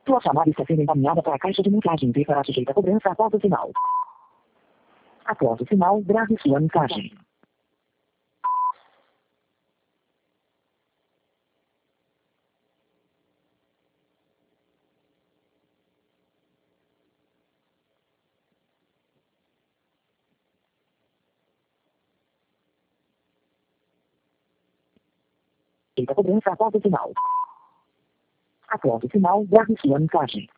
Sua chamada está sendo encaminhada para a caixa de mensagem e será sujeita a cobrança após o sinal. Após o sinal, grave sua mensagem. Sujeita a cobrança após o sinal. Após o sinal, grave sua mensagem.